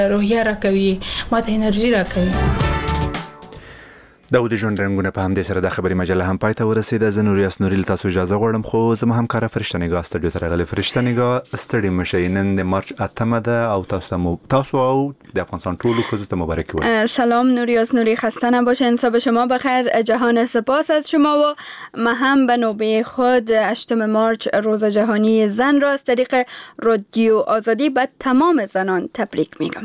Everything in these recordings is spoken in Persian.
روحیه را کوي، ماته انرژي را کوي. د ژوند رنګونه په همدې سره د خبري مجله هم پای ته ورسېده. زه نوریاس نوري تاسو اجازه غواړم، خو زما همکاره فرشته نگاه استودیو ته راغلې. فرشته نگاه، ستړي مشئ، نن د مارچ 8 ده او تاسو او د افغانستان ټولو ښځو ته مبارکي وایم. سلام نوریاس نوری، خسته نباشین. صبح شما بخیر، جهان سپاس از شما و ما هم به نوبه خود 8 مارچ روز جهانی زن را از طریق رادیو آزادی به تمام زنان تبریک میگم.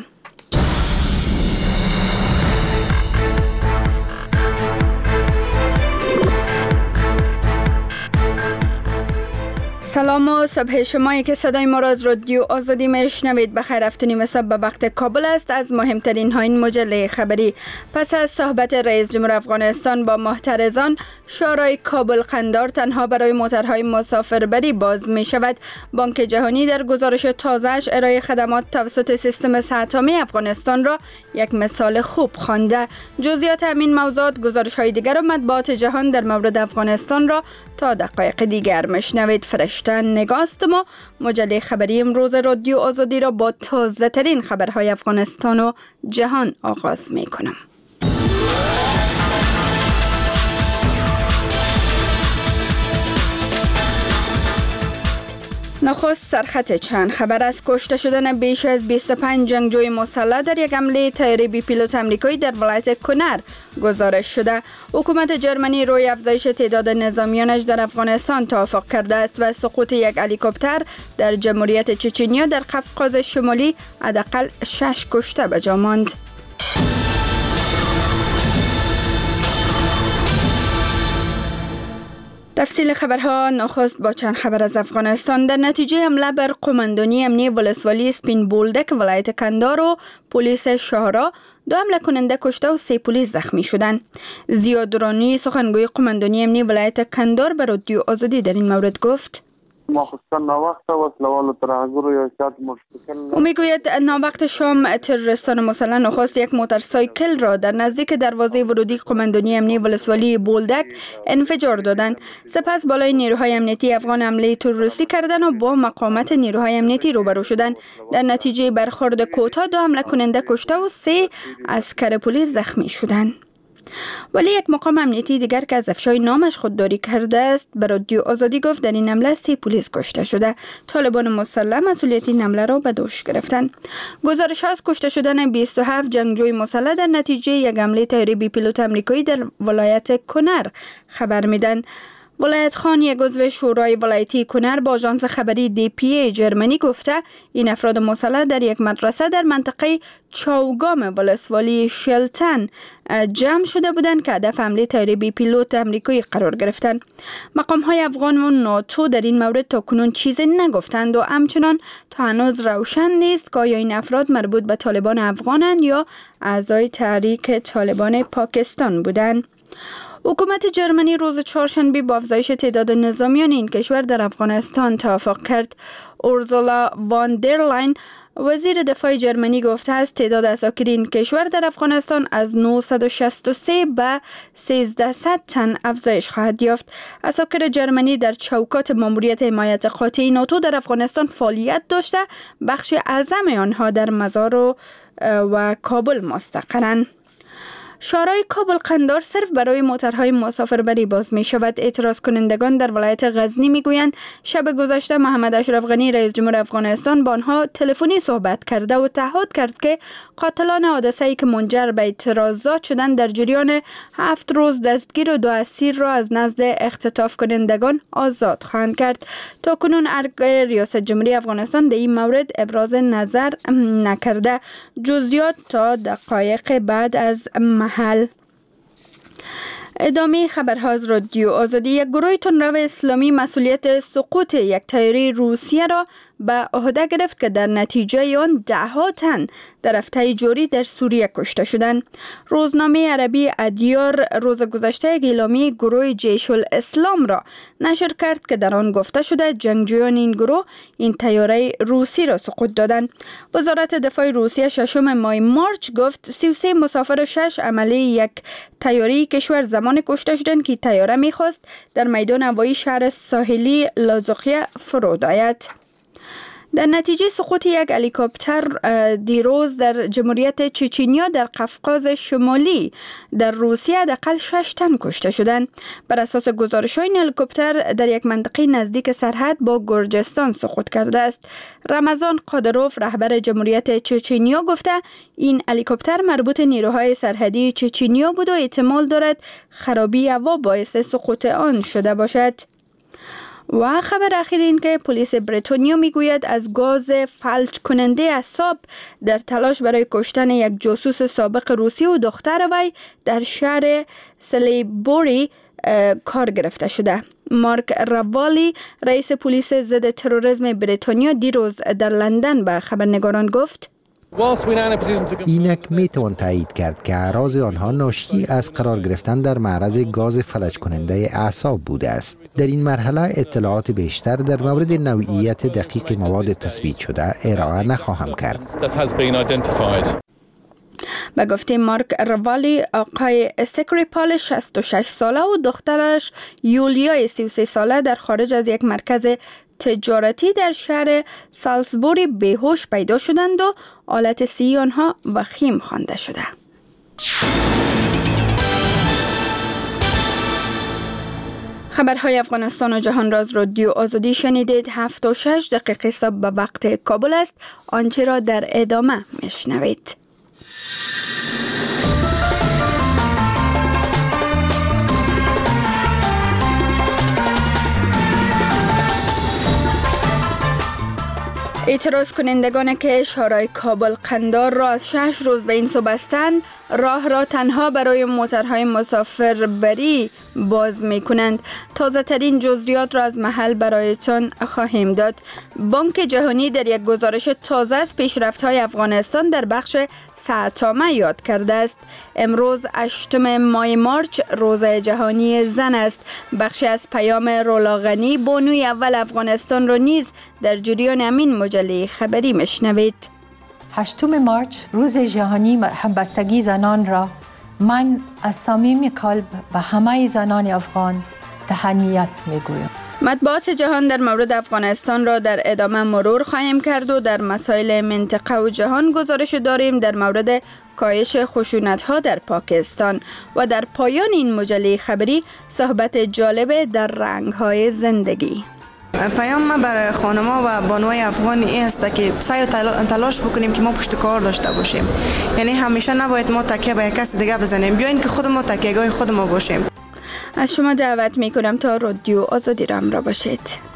سلام و صبح شمایی که صدای ما را از رادیو آزادی میشنوید. بخیر رفتنیم صبح به وقت کابل است. از مهمترین های این مجله خبری: پس از صحبت رئیس جمهور افغانستان با محترزان، شورای کابل قندار تنها برای موترهای مسافربری باز می شود. بانک جهانی در گزارش تازه‌اش ارائه خدمات توسط سیستم سه‌اتمی افغانستان را یک مثال خوب خوانده. جزئیات همین موضوعات، گزارش های دیگر و مطبوعات جهان در مورد افغانستان را تا دقایق دیگر میشنوید. فرشته نگاه است. ما مجله خبری امروز رادیو آزادی را با تازه ترین خبرهای افغانستان و جهان آغاز می کنم. نخست سرخط چند خبر از کشته شدن بیش از 25 جنگجوی مسلح در یک حمله طیاره بی پیلوت آمریکایی در ولایت کنر گزارش شده. حکومت جرمنی روی افزایش تعداد نظامیانش در افغانستان توافق کرده است و سقوط یک هلیکوپتر در جمهوریت چچنیا در قفقاز شمالی حداقل 6 کشته به جا ماند. تفصیل خبرها. نخست با چند خبر از افغانستان. در نتیجه حمله بر قماندانی امنیتی ولسوالی سپین بولدک ولایت کندهار و پلیس شهرا، 2 حمله کننده کشته و 3 پلیس زخمی شدند. ضیا درانی، سخنگوی قماندانی امنیتی ولایت کندهار، به رادیو آزادی در این مورد گفت: او میگوید ناوقت شام تروریستان مسلح نخست یک موتورسایکل را در نزدیک دروازه ورودی قماندانی امنیتی ولسوالی بولدک انفجار دادند. سپس بالای نیروهای امنیتی افغان حمله تروریستی کردند و با مقاومت نیروهای امنیتی روبرو شدند. در نتیجه برخورد کوتاه 2 حمله کننده کشته و 3 عسکر پلیس زخمی شدند. ولی یک مقام امنیتی دیگر که از افشای نامش خودداری کرده است به رادیو آزادی گفت در این حمله 3 پلیس کشته شده. طالبان مسلح مسئولیت این حمله را به دوش گرفتند. گزارش ها از کشته شدن 27 جنگجوی مسلح در نتیجه یک حمله طیاره بی پیلوت آمریکایی در ولایت کنر خبر میدن. ولایت خان، یک عضو شورای ولایتی کنر، با آژانس خبری DPA جرمنی گفته این افراد مسلح در یک مدرسه در منطقه چاوگام ولسوالی شلتن جمع شده بودند که هدف حمله طیاره بی پیلوت آمریکایی قرار گرفتند. مقام‌های افغان و ناتو در این مورد تاکنون چیزی نگفتند و همچنان تا هنوز روشن نیست که آیا این افراد مربوط به طالبان افغانند یا اعضای تحریک طالبان پاکستان بودند. حکومت جرمنی روز چهارشنبه با افزایش تعداد نظامیان این کشور در افغانستان توافق کرد. اورزولا وان در لاین، وزیر دفاع جرمنی، گفته است تعداد عساکر این کشور در افغانستان از 963 به 1300 تن افزایش خواهد یافت. عساکر جرمنی در چوکات ماموریت حمایت قاطع ناتو در افغانستان فعالیت داشته، بخش اعظم آنها در مزار و کابل مستقرند. شورای کابل قندار صرف برای موترهای مسافربری باز می شود. اعتراض کنندگان در ولایت غزنی می گویند شب گذشته محمد اشرف غنی رئیس جمهور افغانستان با آنها تلفنی صحبت کرده و تعهد کرد که قاتلان حادثه‌ای که منجر به اعتراضات شدند در جریان 7 روز دستگیر و 2 اسیر را از نزد اختطاف کنندگان آزاد خواهند کرد. تاکنون ارگای ریاست جمهوری افغانستان در این مورد ابراز نظر نکرده. جزئیات تا دقایق بعد از محل. ادامه خبرها از رادیو آزادی. یک گروه تندرو اسلامی مسئولیت سقوط یک طیاره روسیه را به عهده گرفت که در نتیجه آن 10 تن در هفته جاری در سوریه کشته شدند. روزنامه عربی ادیار روز گذشته یک اعلامیه گروه جیش الاسلام را نشر کرد که در آن گفته شده جنگجویان این گروه این طیاره روسی را سقوط دادند. وزارت دفاع روسیه 6 ماه مارچ گفت 33 مسافر و 6 عمله یک طیاره کشور زمان کشته شدند که طیاره می‌خواست در میدان هوایی شهر ساحلی لازوقیه فرود آید. در نتیجه سقوط یک هلیکوپتر دیروز در جمهوریت چچنیا در قفقاز شمالی در روسیه حداقل 6 تن کشته شدند. بر اساس گزارش‌های این هلیکوپتر در یک منطقه نزدیک سرحد با گرجستان سقوط کرده است. رمضان قادروف رهبر جمهوریت چچنیا گفته این هلیکوپتر مربوط نیروهای سرحدی چچنیا بود و احتمال دارد خرابی هوا باعث سقوط آن شده باشد. و خبر اخیر این که پلیس بریتانیا میگوید از گاز فلج کننده اعصاب در تلاش برای کشتن یک جاسوس سابق روسی و دختر وی در شهر سلیبوری کار گرفته شده. مارک روالی رئیس پلیس ضد تروریسم بریتانیا دیروز در لندن به خبرنگاران گفت اینک میتوان تایید کرد که اعراض آنها ناشی از قرار گرفتن در معرض گاز فلج کننده اعصاب بوده است. در این مرحله اطلاعات بیشتر در مورد نوعیت دقیق مواد تثبیت شده ارائه نخواهم کرد. به گفته مارک روالی، آقای سکریپال 66 ساله و دخترش یولیا 33 ساله در خارج از یک مرکز تجارتی در شهر سالزبوری بیهوش پیدا شدند و حالت صحی آنها وخیم خوانده شده. خبرهای افغانستان و جهان را از رادیو آزادی شنیدید. 7:06 صبح به وقت کابل است. آنچه را در ادامه میشنوید. اعتراض کنندگان که شورای کابل قندار را از 6 روز به این سو بستند، راه را تنها برای موترهای مسافربری باز می کنند. تازه ترین جزئیات را از محل برایتان خواهیم داد. بانک جهانی در یک گزارش تازه از پیشرفت‌های افغانستان در بخش ساعتنامه یاد کرده است. امروز 8 ماه مارچ روز جهانی زن است. بخشی از پیام رولا غنی بانوی اول افغانستان را نیز در جریان همین مجله خبری میشنوید. 8 مارچ روز جهانی همبستگی زنان را من از صمیم قلب به همه زنان افغان تهنیت میگویم. مطبوعات جهان در مورد افغانستان را در ادامه مرور خواهیم کرد و در مسائل منطقه و جهان گزارش داریم در مورد کاهش خشونت‌ها در پاکستان و در پایان این مجله خبری صحبت جالب در رنگ‌های زندگی. پیام ما برای خانم‌ها و بانوهای افغان این است که سعی تلاش بکنیم که ما پشت کار داشته باشیم. یعنی همیشه نباید ما تکیه به کسی دیگه بزنیم، بیاین که خود ما تکیه‌گاه خود ما باشیم. از شما دعوت می‌کنم تا رادیو آزادی را همراه باشید.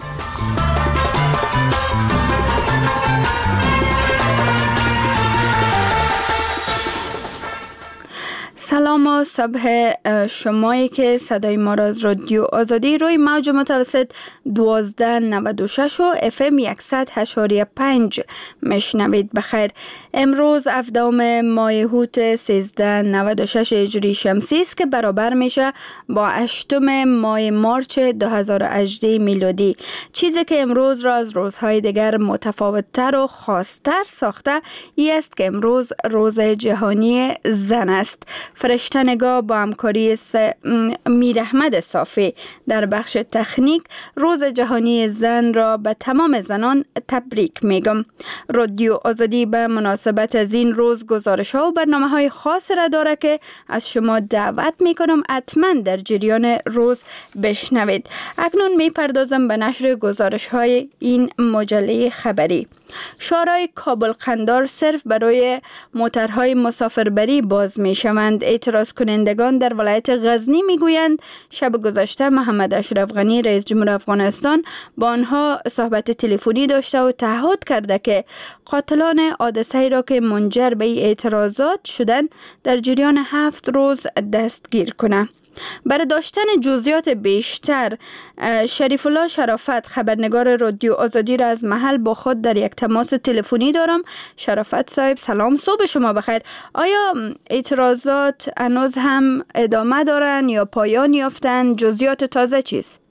سلام و صبح شمایی که صدای ما را از رادیو آزادی روی موج متوسط 1296 و FM 100.5 میشنوید. بخیر. امروز 17 ماه هوت 1396 هجری شمسی است که برابر میشه با 8 ماه مارچ 2018 میلادی. چیزی که امروز را از روزهای دیگر متفاوت‌تر و خاص‌تر ساخته ای است که امروز روز جهانی زن است. فرشته نگاه با همکاری میر احمد صافی در بخش تکنیک روز جهانی زن را به تمام زنان تبریک میگم. رادیو آزادی به مناسبت از این روز گزارش ها و برنامه های خاص را داره که از شما دعوت میکنم حتما در جریان روز بشنوید. اکنون میپردازم به نشر گزارش های این مجله خبری. شورای کابل قندار صرف برای موترهای مسافربری باز می شوند. اعتراض کنندگان در ولایت غزنی می گویند شب گذشته محمد اشرف غنی رئیس جمهور افغانستان با آنها صحبت تلفنی داشته و تعهد کرده که قاتلان حادثه را که منجر به اعتراضات شدند در جریان 7 روز دستگیر کنه. برای داشتن جزئیات بیشتر شریف الله شرافت خبرنگار رادیو آزادی را از محل با خود در یک تماس تلفنی دارم. شرافت صاحب سلام، صبح شما بخیر. آیا اعتراضات هنوز هم ادامه دارن یا پایان یافتن؟ جزئیات تازه چیست؟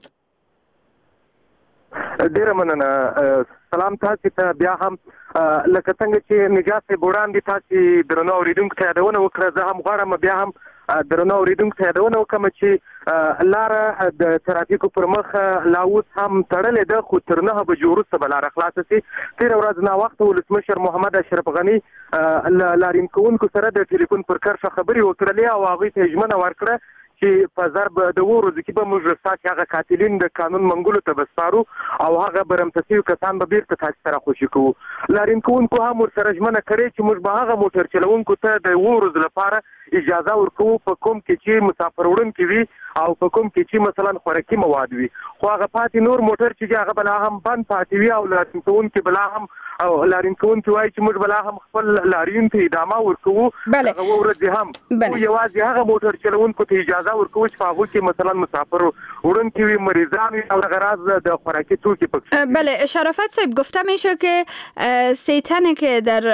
ډیره مننه. سلام تاسو ته بیا هم لکه څنګه چې نجات وړاندې تاسو درنو اوریدونکو ته یادونه وکړه، زه هم غواړم بیا هم درنو اوریدونکو ته یادونه وکړم چې لاره د ترافیکو پر مخ لا اوس هم تړلې ده، خو تر 9 بجو وروسته به لاره خلاصه شي. تېره ورځ ناوخته ولسمشر محمد اشرف غني لارین کوونکو سره د ټلیفون پر کرښه خبرې وکړلې او هغوی ته ژمنه ورکړه چې په ضرب د ورځو کې به موږ ستاسو هغه قاتلین د قانون منګولو ته بسپارو او هغه برمتسیو کسان به بیرته تاسو سره خوشي کوو. لارین کوونکو هم ورسره ژمنه کړې چې موږ به هغه موټر چلوونکو ته د ورځو لپاره اجازه ورکوو په کوم کې چې مسافر وړونکي وي او په کوم کې چې مثلا خوراکي مواد وي، خو هغه پاتې نور موټر چې هغه بلا هم بند پاتې وي او لارین کوونکي بلا هم او لارین کوونکي وایي چې موږ بلا هم خپل لارین ته ادامه ورکوو. هغه ورځ هم یوازې هغه موټر چلوونکو ته اجازه ورکوو چې په هغو کې مثلا مسافر وړونکي وي، مریضان وي او غراض د خوراکی توکي پکې. بله شرافت صاحب، گفته میشه که 3 تن که در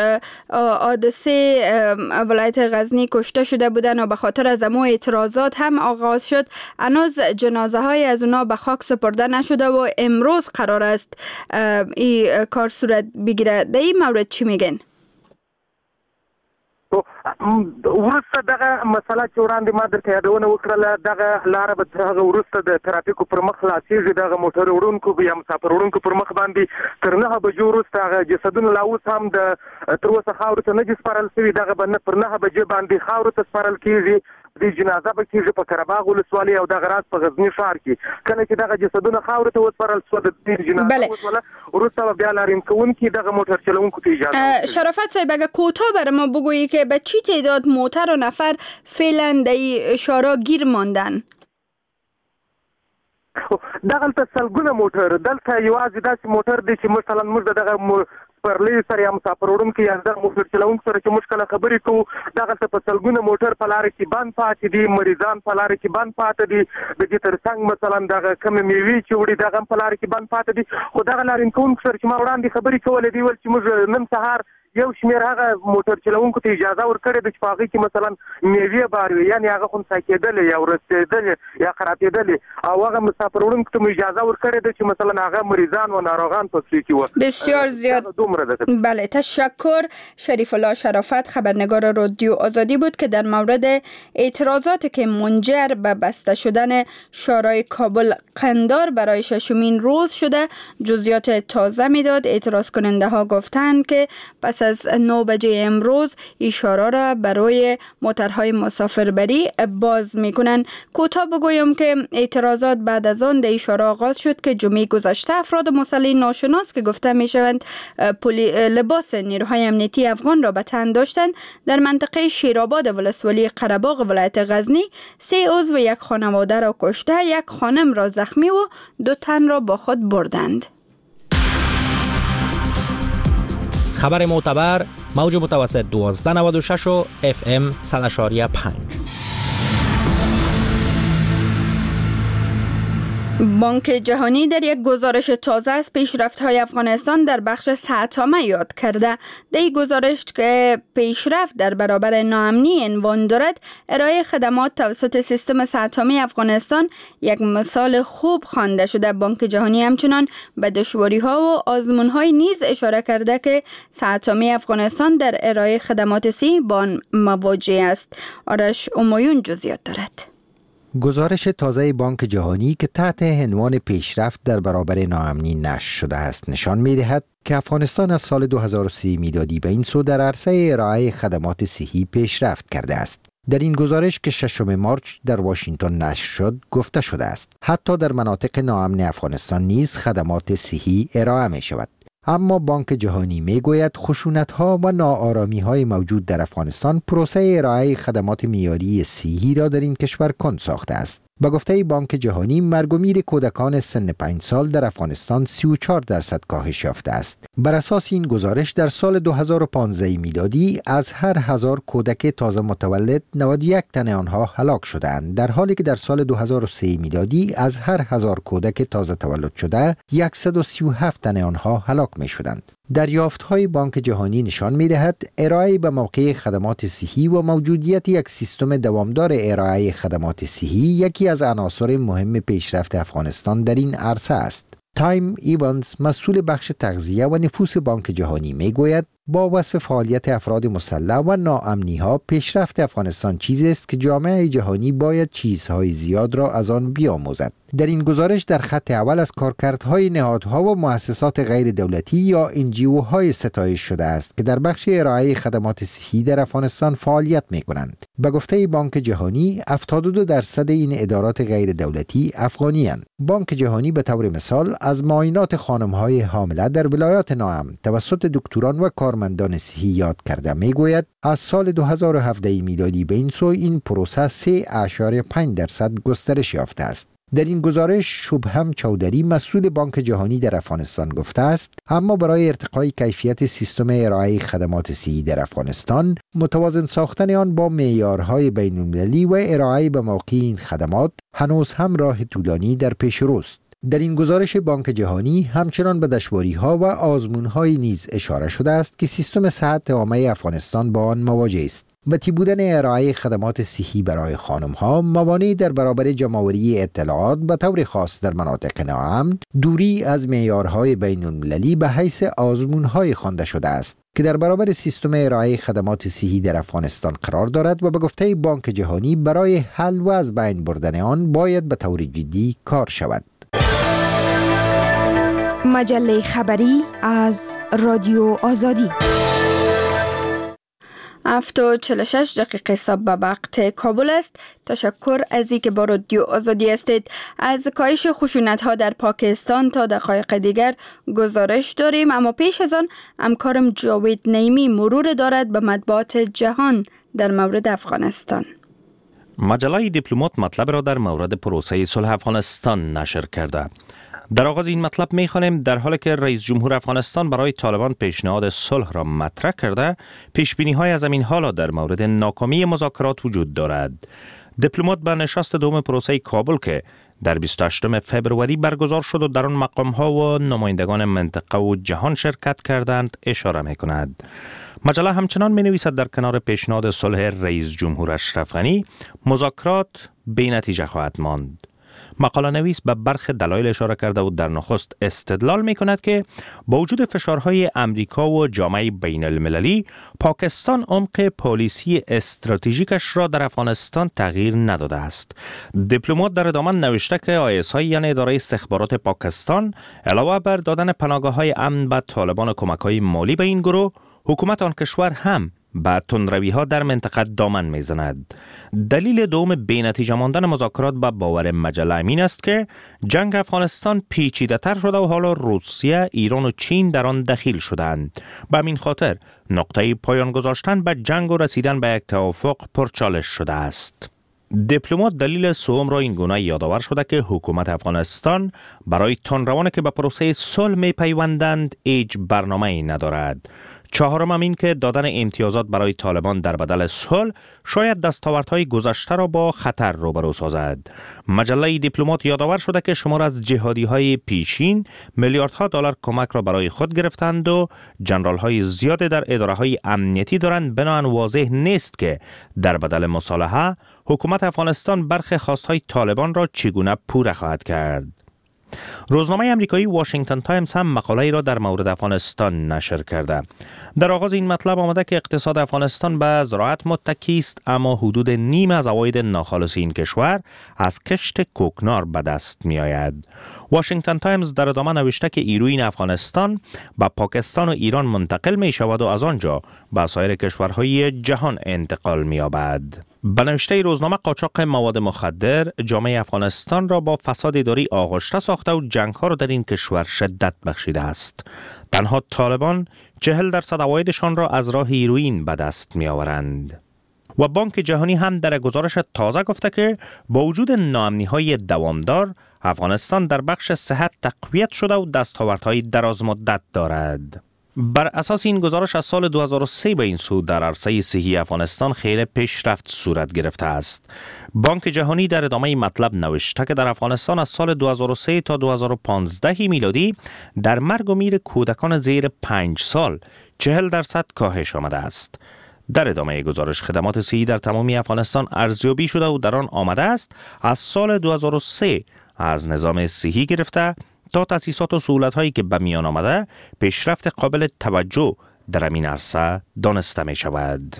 حادثه ولایت غزنی کشته شده بودن و به خاطر از امو اعتراضات هم آغاز شد، هنوز جنازه های از اونا به خاک سپرده نشده و امروز قرار است این کار صورت بگیره. در این مورد چی میگن؟ ورسته دغه مسله چې وړاندې ما درته یادونه وکړله، دغه لاره به تر هغه وروسته د ترافیکو پر مخ خلاصېږي، دغه موټر وړونکو یا مسافر وړونکو پر مخ باندې تر 9 بجو وروسته هغه جسدونه لا اوس هم د تر اوسه خاورو ته نه دي سپارل شوي، دغه به پر 9 بجې باندې خاورو ته سپارل کېږي. د جنازه به کېږي په قرهباغ ولسوالۍ او دغه راز په غزني ښار کې. کله چې دغه جسدونه خاورو ته وسپارل شوه د جنازه وسوله وروسته بیا لارین کوونکي دغه موټر چلوونکو ته اجازه ورکوي. شرافت صاحب، اگه کوتاه برای ما بگویی که به چی تعداد موتر و نفر فعلا در این شارع گیر ماندن؟ دغلته سلګونه موټر، دلته یوازې داسې موټر دی چې مثلا موږ دغه پرلی سره یا مسافر وړونکي یا د موټر چلوونکو سره چې موږ کله خبرې کوو، دغلته په سلګونه موټر په لاره کې بند پاتې دي، مریضان په لاره کې بند پاتې دي، د دې ترڅنګ مثلا دغه کومې میوې چې وړي دغه هم په لاره کې بند پاتې دي. خو دغه لارین کوونکو سره چې ما وړاندې خبرې کولې دي ویل چې موږ نن سهار یو شمیر هغه موټر چلوونکو ته اجازه ورکړې ده چې په هغې کې مثلا میوې بار وي، یعنې هغه خنثی کېدلې یا ورستېدلې یا خرابېدلې، او هغه مسافر وړونکو ته مو اجازه ورکړې ده چې مثلا هغه مریضان و ناروغان پکې کې وو. بسیار زیاد بله، تشکر. شریف الله شرافت، خبرنگار رادیو آزادی بود که در مورد اعتراضاتی که منجر به بسته شدن شارع کابل قندار برای 6مین روز شده جزئیات تازه میداد. اعتراض کننده ها گفتند که پس از 9 بجه امروز این شارع را برای موترهای مسافربری باز میکنن. کوتاه بگویم که اعتراضات بعد از آن در این شارع آغاز شد که جمعه گذشته افراد مسلح ناشناس که گفته میشوند لباس نیروهای امنیتی افغان را به تن داشتند در منطقه شیرآباد ولسوالی قرهباغ ولایت غزنی 3 عضو یک خانواده را کشته، 1 خانم را زخمی و 2 تن را با خود بردند. خبر معتبر، موج متوسط 1296 و FM 100.5. بانک جهانی در یک گزارش تازه از پیشرفت‌های افغانستان در بخش سه‌تامه یاد کرده. در این گزارش که پیشرفت در برابر ناامنی عنوان دارد، ارائه خدمات توسط سیستم سه‌تامه افغانستان یک مثال خوب خوانده شده. بانک جهانی همچنان به دشواری‌ها و آزمون‌های نیز اشاره کرده که سه‌تامه افغانستان در ارائه خدمات صحی با آن مواجه است. آرش امایون جزئیات دارد. گزارش تازه بانک جهانی که تحت عنوان پیشرفت در برابر ناامنی نشر شده است نشان می‌دهد که افغانستان از سال 2003 میلادی به این سو در عرصه ارائه خدمات صحی پیشرفت کرده است. در این گزارش که 6 مارچ در واشنگتن نشر شد گفته شده است حتی در مناطق ناامن افغانستان نیز خدمات صحی ارائه می شود. اما بانک جهانی میگوید خشونت‌ها و ناآرامی‌های موجود در افغانستان پروسه ارائه خدمات معیاری صحی را در این کشور کند ساخته است. به گفته بانک جهانی مرگ و میر کودکان سن 5 سال در افغانستان 34% کاهش یافته است. بر اساس این گزارش در سال 2015 میلادی از هر 1000 کودک تازه متولد 91 تن آنها هلاک شدند، در حالی که در سال 2003 میلادی از هر 1000 کودک تازه تولد شده 137 تن آنها هلاک می شدند. دریافت‌های بانک جهانی نشان می‌دهد ارائه به موقع خدمات صحی و موجودیت یک سیستم دوامدار ارائه خدمات صحی یکی از عناصر مهم پیشرفت افغانستان در این عرصه است. تایم ایوانز، مسئول بخش تغذیه و نفوس بانک جهانی میگوید با وصف فعالیت افراد مسلح و ناامنی ها پیشرفت افغانستان چیزی است که جامعه جهانی باید چیزهای زیاد را از آن بیاموزد. در این گزارش در خط اول از کارکردهای نهادها و مؤسسات غیر دولتی یا NGO های ستایش شده است که در بخش ارائه خدمات صحی در افغانستان فعالیت می کنند. به گفته بانک جهانی 72% این ادارات غیر دولتی افغانی اند. بانک جهانی به طور مثال از معاینات خانم‌های حامله در ولایات ناامن توسط دکتران و کارمندان صحی یاد کرده می گوید از سال 2017 میلادی به این سو این پروسه 3.5% گسترش یافته است. در این گزارش شبهم چودری مسئول بانک جهانی در افغانستان گفته است اما برای ارتقای کیفیت سیستم ارائه خدمات صحی در افغانستان متوازن ساختن آن با معیارهای بین‌المللی و ارائه به موقع این خدمات هنوز هم راه طولانی در پیش روست. در این گزارش بانک جهانی همچنان به دشواری‌ها و آزمون‌های نیز اشاره شده است که سیستم صحت عامه افغانستان با آن مواجه است. وطی بودن ارائه خدمات صحی برای خانم‌ها، موانعی در برابر جمع‌آوری اطلاعات به طور خاص در مناطق ناامن، دوری از معیارهای بین‌المللی به حیث آزمون‌های خوانده شده است که در برابر سیستم ارائه خدمات صحی در افغانستان قرار دارد و به گفته بانک جهانی برای حل و از بین بردن آن باید به طور جدی کار شود. مجله خبری از رادیو آزادی 7:46 صبح به وقت کابل است. تشکر از اینکه با رادیو آزادی هستید. از کاهش خشونت‌ها در پاکستان تا دقایق دیگر گزارش داریم، اما پیش از آن همکارم جاوید نعیمی مرور دارد به مطبوعات جهان در مورد افغانستان. مجله دیپلمات مطلب را در مورد پروسه صلح افغانستان نشر کرده. در آغاز این مطلب می‌خوانیم در حالی که رئیس جمهور افغانستان برای طالبان پیشنهاد صلح را مطرح کرده، پیش‌بینی‌های از همین حالا در مورد ناکامی مذاکرات وجود دارد. دیپلمات به نشست دوم پروسه کابل که در 28 فبروری برگزار شد و در آن مقام‌ها و نمایندگان منطقه و جهان شرکت کردند اشاره می‌کند. مجله همچنان می‌نویسد در کنار پیشنهاد صلح رئیس جمهور اشرف غنی، مذاکرات بی‌نتیجه خواهد ماند. مقاله نویس به برخی دلایل اشاره کرده و در نخست استدلال می کند که با وجود فشارهای امریکا و جامعه بین المللی، پاکستان عمق پالیسی استراتژیکش را در افغانستان تغییر نداده است. دیپلمات در ادامه نوشته که ISI یعنی اداره استخبارات پاکستان علاوه بر دادن پناهگاه‌های امن به طالبان و کمک‌های مالی به این گروه، حکومت آن کشور هم به تندروی‌ها در منطقه دامن می‌زند. دلیل دوم بی‌نتیجه ماندن مذاکرات به باور مجله این است که جنگ افغانستان پیچیده‌تر شده و حالا روسیه، ایران و چین در آن دخیل شدند. به همین خاطر نقطه پایان گذاشتن به جنگ و رسیدن به یک توافق پرچالش شده است. دیپلمات دلیل سوم را این گونه یادآور شده که حکومت افغانستان برای تندروانی که به پروسه صلح می‌پیوندند هیچ برنامه‌ای ندارد. چهارم این که دادن امتیازات برای طالبان در بدل صلح شاید دستاوردهای گذشته را با خطر روبرو سازد. مجله دیپلمات یادآور شده که شمار از جهادی‌های پیشین میلیاردها دلار کمک را برای خود گرفتند و جنرال‌های زیاد در اداره‌های امنیتی دارند، بنابراین واضح نیست که در بدل مصالحه حکومت افغانستان برخی خواست‌های طالبان را چگونه پوره خواهد کرد. روزنامه آمریکایی واشنگتن تایمز هم مقاله‌ای را در مورد افغانستان نشر کرده. در آغاز این مطلب آمده که اقتصاد افغانستان به زراعت متکی است، اما حدود نیم از عواید ناخالص این کشور از کشت کوکنار به دست می آید. واشنگتن تایمز در ادامه نوشته که نیروی افغانستان به پاکستان و ایران منتقل می شود و از آنجا به سایر کشورهای جهان انتقال می یابد. به نوشته روزنامه قاچاق مواد مخدر جامعه افغانستان را با فساد اداری آغشته ساخته و جنگ‌ها را در این کشور شدت بخشیده است. تنها طالبان 40% عوایدشان را از راه هیروئین به دست می‌آورند. و بانک جهانی هم در گزارش تازه گفته که با وجود ناامنی‌های دوامدار، افغانستان در بخش صحت تقویت شده و دستاوردهای درازمدت دارد. بر اساس این گزارش از سال 2003 به این سو در عرصه صحی افغانستان خیلی پیشرفت صورت گرفته است. بانک جهانی در ادامه مطلب نوشته که در افغانستان از سال 2003 تا 2015 میلادی در مرگ و میر کودکان زیر 5 سال 40% کاهش آمده است. در ادامه گزارش خدمات صحی در تمامی افغانستان ارزیابی شده و در آن آمده است از سال 2003 از نظام صحی گرفته تا تأسیسات و سهولت‌هایی که به میان آمده، پیشرفت قابل توجه در امین عرصه دانسته می شود.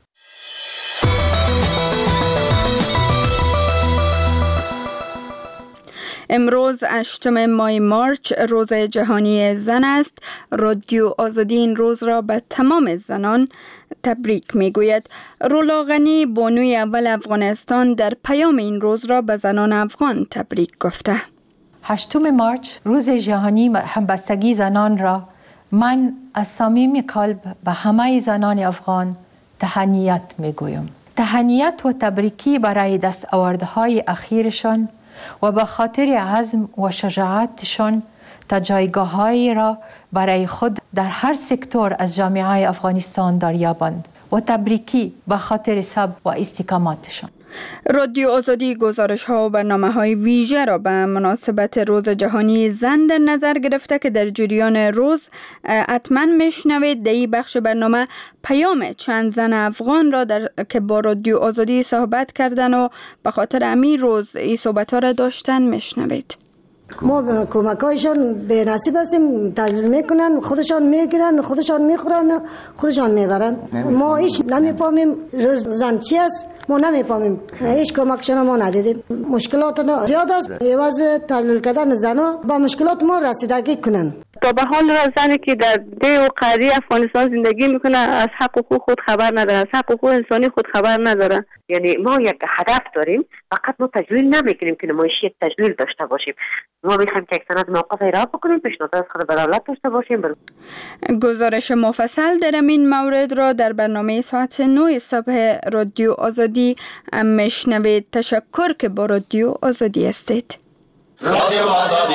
امروز 8 ماه مارچ روز جهانی زن است. رادیو آزادی این روز را به تمام زنان تبریک می گوید. رولا غنی بانوی اول افغانستان در پیام این روز را به زنان افغان تبریک گفته. 8 مارچ روز جهانی همبستگی زنان را من از صمیم قلب به همه زنان افغان تهنیت می گویم. تهنیت و تبریکی برای دستاوردهای اخیرشان و به خاطر عزم و شجاعتشان تا جایگاه‌هایی را برای خود در هر سکتور از جامعه افغانستان دریابند و تبریکی به خاطر صبر و استقامتشان. رادیو آزادی گزارش‌ها و برنامه‌های ویژه را به مناسبت روز جهانی زن در نظر گرفته که در جریان روز حتما میشنوید. در این بخش برنامه پیام چند زن افغان را که با رادیو آزادی صحبت کردن و به خاطر همین روز این صحبت‌ها را داشتن میشنوید. ما کمکایشان به نصیب هستیم، تجلیل میکنن، خودشان میگیرن، خودشان میخورن، خودشان میبرن. ما هیچ نمیفهمیم روز زن چی است، ما نمیفهمیم، هیچ کمکشان ما ندیدیم. مشکلات زیاد است، عوض تجلیل کردن زنا با مشکلات ما رسیدگی کنن. تا به حال زنی که در ده و قریه افغانستان زندگی میکنه از حق حقوق خود خبر نداره، از حق حقوق انسانی خود خبر نداره. یعنی ما یک هدف داریم، فقط ما تجلیل نمیکنیم که نمایشی یک تجلیل داشته باشیم. ما میخوایم که یک سند موقف ارائه بکنیم، پیشنهاد از خود به دولت داشته باشیم. گزارش مفصل در این مورد را در برنامه ساعت 9 صبح رادیو آزادی میشنوید. تشکر که با رادیو آزادی هستید. رادیو آزادی.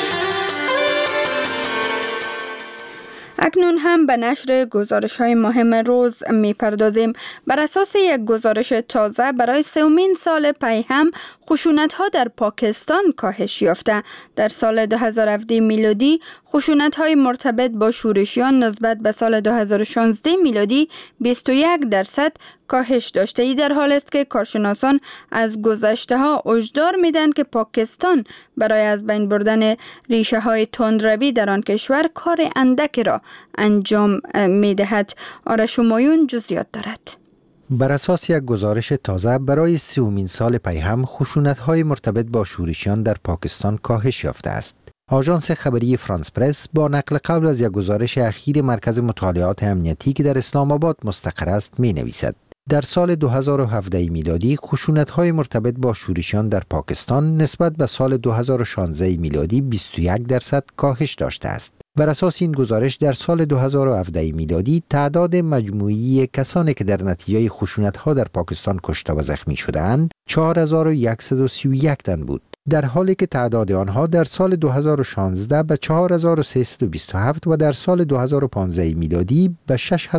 اکنون هم به نشر گزارش‌های مهم روز می‌پردازیم. بر اساس یک گزارش تازه برای 3مین سال پی هم خشونت‌ها در پاکستان کاهش یافته. در سال 2017 میلادی خشونت‌های مرتبط با شورشیان نسبت به سال 2016 میلادی 21% کاهش داشته. ای در حال است که کارشناسان از گذشته‌ها هشدار می‌دهند که پاکستان برای از بین بردن ریشه‌های تندروی در آن کشور کار اندکی را انجام می‌دهد. آرش همایون جزئیات دارد. بر اساس یک گزارش تازه برای 3مین سال پی هم خشونت‌های مرتبط با شورشیان در پاکستان کاهش یافته است. آژانس خبری فرانس پرس با نقل قول از یک گزارش اخیر مرکز مطالعات امنیتی که در اسلام آباد مستقر است می‌نویسد در سال 2017 میلادی خشونت‌های مرتبط با شورشیان در پاکستان نسبت به سال 2016 میلادی 21% کاهش داشته است. بر اساس این گزارش در سال 2017 میلادی تعداد مجموعی کسانی که در نتیجه خشونت‌ها در پاکستان کشته و زخمی شده‌اند 4131 تن بود، در حالی که تعداد آنها در سال 2016 به 4327 و در سال 2015 میلادی به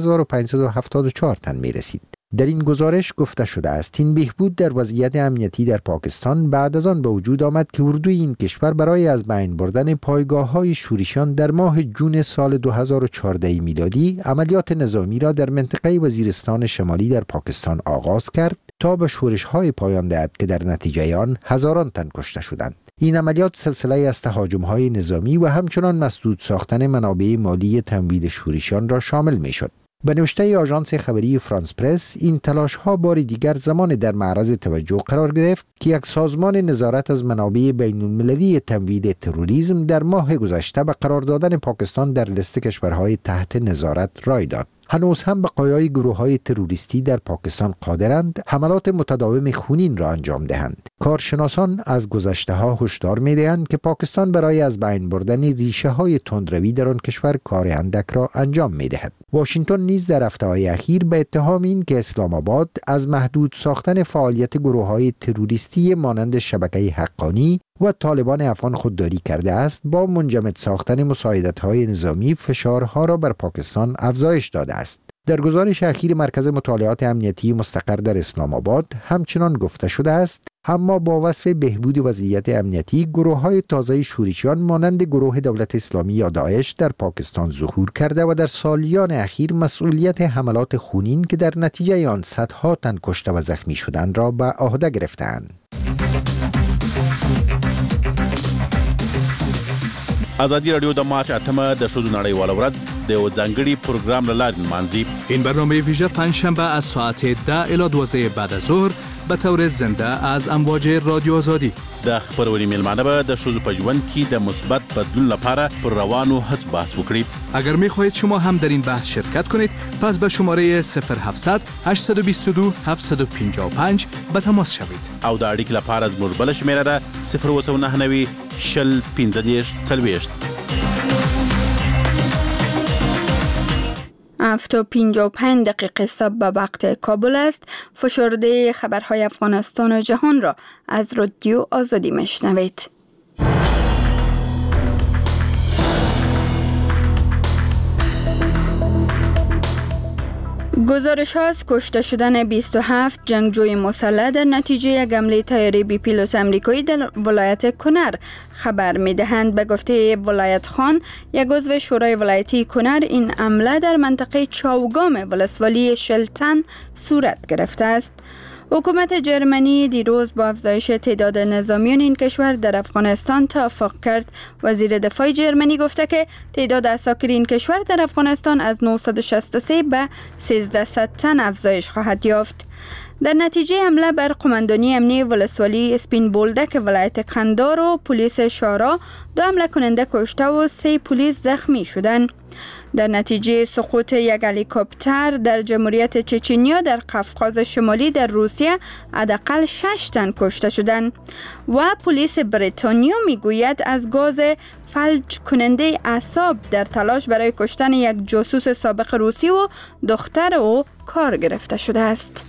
6574 تن می رسید. در این گزارش گفته شده است این بهبود در وضعیت امنیتی در پاکستان بعد از آن به وجود آمد که اردوی این کشور برای از بین بردن پایگاه‌های شورشیان در ماه جون سال 2014 میلادی عملیات نظامی را در منطقه وزیرستان شمالی در پاکستان آغاز کرد تا به شورش‌های پایان دهد که در نتیجه آن هزاران تن کشته شدند. این عملیات سلسله از تهاجم‌های نظامی و همچنان مسدود ساختن منابع مالی تمویل شورشیان را شامل می‌شد. به نوشته آژانس خبری فرانس پرس این تلاش‌ها بار دیگر زمان در معرض توجه قرار گرفت که یک سازمان نظارت از منابع بین‌المللی تمویل تروریسم در ماه گذشته به قرار دادن پاکستان در لیست کشورهای تحت نظارت رای داد. هنوز هم بقایای گروه‌های تروریستی در پاکستان قادرند حملات متداوم خونین را انجام دهند. کارشناسان از گذشته‌ها هشدار می‌دهند که پاکستان برای از بین بردن ریشه‌های تندروی در آن کشور کار اندک را انجام می‌دهد. واشنگتن نیز در هفته‌های اخیر به اتهام این که اسلام آباد از محدود ساختن فعالیت گروه‌های تروریستی مانند شبکه حقانی و طالبان افغان خودداری کرده است، با منجمد ساختن مساعدت‌های نظامی فشارها را بر پاکستان افزایش داده است. در گزارش اخیر مرکز مطالعات امنیتی مستقر در اسلام آباد همچنان گفته شده است اما با وصف بهبود وضعیت امنیتی گروه‌های تازه شورشیان مانند گروه دولت اسلامی یا داعش در پاکستان ظهور کرده و در سالیان اخیر مسئولیت حملات خونین که در نتیجه آن صدها تن کشته و زخمی شدند را به عهده گرفتند. ازادي رادیو د مارچ 8 د ښځو نړیواله ورځ د یو ځانګړي پروګرام له لارې نمانځي. این برنامه ویژه پنجشنبه از ساعت 10 الی 12 بعد از ظهر به طور زنده از امواج رادیو آزادی. د خبرونې میلمانه به د ښځو په ژوند کې د مثبت بدلون لپاره پر روانو هڅو بحث وکړي. اگر می‌خواهید شما هم در این بحث شرکت کنید، پس به شماره 0700 822 755 به تماس شوید. او د اړیکې لپاره زموږ بله شمېره ده 0999 شل 15 40. 7:55 دقیقه صبح به وقت کابل است. فشرده خبرهای افغانستان و جهان را از رادیو آزادی میشنوید. گزارش ها از کشته شدن 27 جنگجوی مسلح در نتیجه یک حمله طیاره بی پیلوت آمریکایی در ولایت کنر خبر می دهند. به گفته ولایت خان، یک عضو شورای ولایتی کنر، این حمله در منطقه چاوگام ولسوالی شلتن صورت گرفته است. حکومت جرمنی دیروز با افزایش تعداد نظامیان این کشور در افغانستان توافق کرد. وزیر دفاع جرمنی گفته که تعداد عساکر این کشور در افغانستان از 963 به 1300 تن افزایش خواهد یافت. در نتیجه حمله بر قماندانی امنی ولسوالی اسپین بولدک ولایت قندار و پلیس شارا، 2 حمله کننده کشته و 3 پلیس زخمی شدند. در نتیجه سقوط یک هلیکوپتر در جمهوریت چچنیا در قفقاز شمالی در روسیه حداقل 6 تن کشته شدند و پلیس بریتانیا میگوید از گاز فلج کننده اعصاب در تلاش برای کشتن یک جاسوس سابق روسی و دختر او کار گرفته شده است.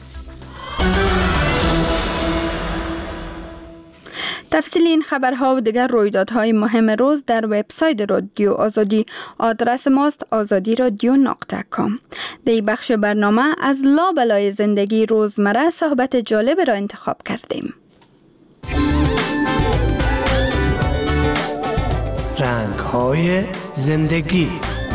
تفصیل این خبرها و دیگر رویدادهای مهم روز در وبسایت رادیو آزادی. آدرس ماست azadi.radio.com. در این بخش برنامه از لابلای زندگی روزمره صحبت جالب را انتخاب کردیم. رنگ‌های زندگی.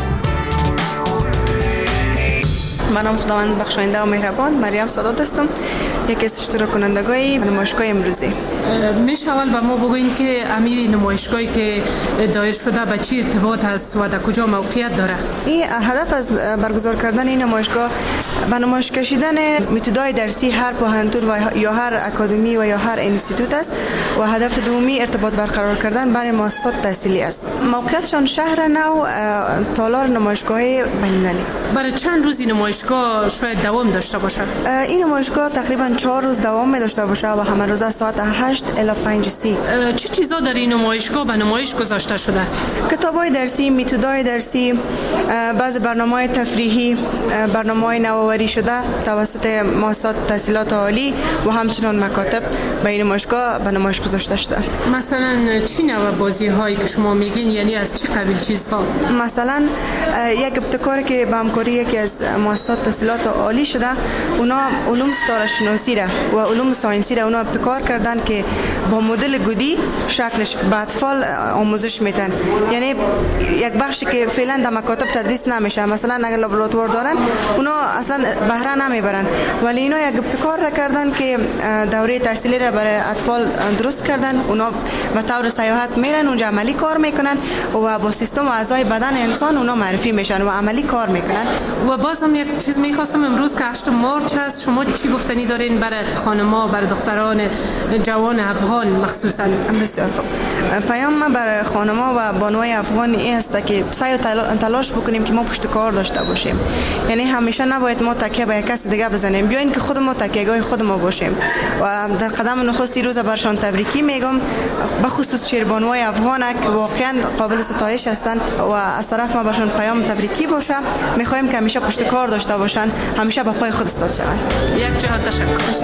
منم خداوند بخشاینده و مهربان مریم سادات هستم، یکی از اشتراک کنندگان نمایشگاه امروزی. میشه اول به ما بگوین که امی نمایشگاهی که دایر شده به چی ارتباط است و در کجا موقعیت داره؟ این هدف از برگزار کردن این نمایشگاه به نمایش کشیدن متدای درسی هر پوهنتون و یا هر اکادمی و یا هر انستیتوت است و هدف دومی ارتباط برقرار کردن بین مؤسسات تحصیلی است. موقعیتشان شهر نو تالار نمایشگاهی بین‌المللی. برای چند روزی نمایشگاه شاید دوام داشته باشه؟ این نمایشگاه تقریبا 4 روز دوام می داشته باشه و همه روزه ساعت 8 الی 5:30. چه چیزا در این نمایشگاه به نمایش گذاشته شده؟ کتاب‌های درسی، متدای درسی، بعضی برنامه‌های تفریحی، برنامه‌های نوآوری شده توسط مؤسسات تحصیلات عالی و همچنین مکاتب به این نمایشگاه به نمایش گذاشته شده. مثلا چی نوع بازی‌هایی که شما میگین، یعنی از چه قبیل چیزها؟ مثلا یک ابتکاری که با همکاری یکی از مؤسسات تحصیلات عالی شده، اونا علوم ستاره‌شناسی را و علوم ساینسی را اونا ابتکار کردن که با مدل گودی شکلش به اطفال آموزش میدن. یعنی یک بخشی که فعلا در مکاتب تدریس نمیشه، مثلا اگر لابراتوار دارن اونا اصلا بهره نمیبرن، ولی اینا یک ابتکار را کردن که دوره تحصیلی را برای اطفال درست کردن. اونا به طور سیاحت میرن اونجا عملی کار میکنن و با سیستم و اعضای بدن انسان اونا معرفی میشن و عملی کار میکنن. و باز هم یک چیز میخواستم، امروز که 8 مارچ هست، شما چی گفتنی دارین برای خانم‌ها، برای دختران جوان افغان مخصوصا؟ بسیار خوب. پیام ما برای خانم‌ها و بانوهای افغان این است که سعی و تلاش بکنیم که ما پشت کار داشته باشیم. یعنی همیشه نباید ما تکیه به کسی دیگه بزنیم، بیاین که خود ما تکیه‌گاه خود ما باشیم. و در قدم نخستی روز برشان تبریکی میگم، به خصوص شیربانوهای افغان که واقعا قابل ستایش هستند و از طرف ما برشان پیام تبریکی باشه. می‌خوایم که همیشه پشت کار داشته باشن، همیشه به پای خود استاد شوند. یک جهت تشکر.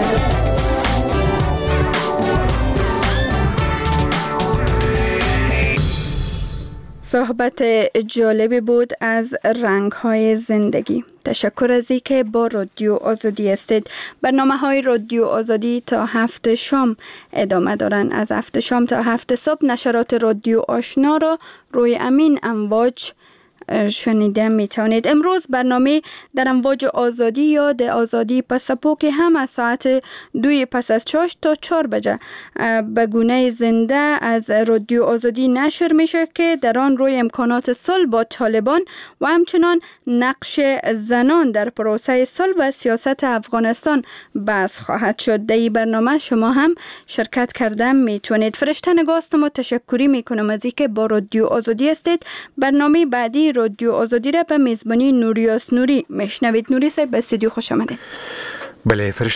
صحبت جالبی بود از رنگ‌های زندگی. تشکر از اینکه با رادیو آزادی هستید. برنامه‌های رادیو آزادی تا 7 شام ادامه دارند. از 7 شام تا 7 صبح نشرات رادیو آشنا را روی امین امواج شنیده میتونید. امروز برنامه در امواج آزادی یاد آزادی پسپو که هم از ساعت 2 پس از 6 تا 4 بجه به گونه زنده از رادیو آزادی نشر میشه که در آن روی امکانات صلح با طالبان و همچنان نقش زنان در پروسه صلح و سیاست افغانستان بحث خواهد شد. در این برنامه شما هم شرکت کرده میتونید. فرشته نگاست ما تشکری میکنم از اینکه با رادیو آزادی هستید. برنامه بعدی رادیو آزادی را به میزبانی نوریاس نوری میشنوید. نوری صاحب به استودیو خوش آمدید. بله فرشته